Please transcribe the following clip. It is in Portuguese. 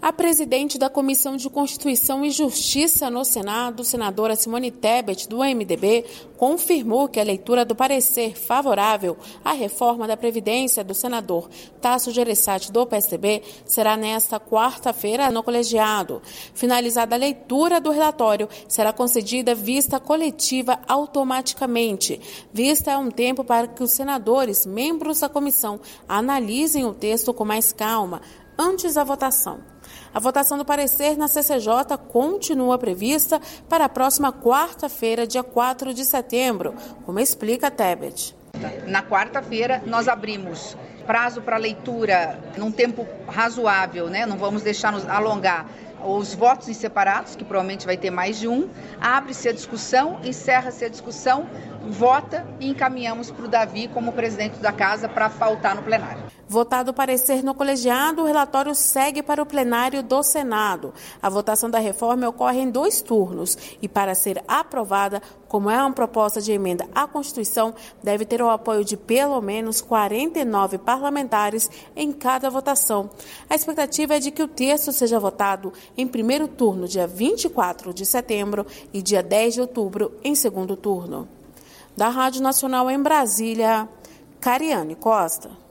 A presidente da Comissão de Constituição e Justiça no Senado, senadora Simone Tebet, do MDB, confirmou que a leitura do parecer favorável à reforma da Previdência do senador Tasso Gereissati, do PSDB, será nesta quarta-feira no colegiado. Finalizada a leitura do relatório, será concedida vista coletiva automaticamente. Vista é um tempo para que os senadores, membros da comissão, analisem o texto com mais calma, antes da votação. A votação do parecer na CCJ continua prevista para a próxima quarta-feira, dia 4 de setembro, como explica Tebet. Na quarta-feira, nós abrimos prazo para leitura num tempo razoável, né? Não vamos deixar nos alongar. Os votos em separados, que provavelmente vai ter mais de um, abre-se a discussão, encerra-se a discussão, vota e encaminhamos para o Davi como presidente da casa para pautar no plenário. Votado o parecer no colegiado, o relatório segue para o plenário do Senado. A votação da reforma ocorre em 2 turnos e, para ser aprovada, como é uma proposta de emenda à Constituição, deve ter o apoio de pelo menos 49 parlamentares em cada votação. A expectativa é de que o texto seja votado em primeiro turno, dia 24 de setembro, e dia 10 de outubro, em segundo turno. Da Rádio Nacional em Brasília, Cariane Costa.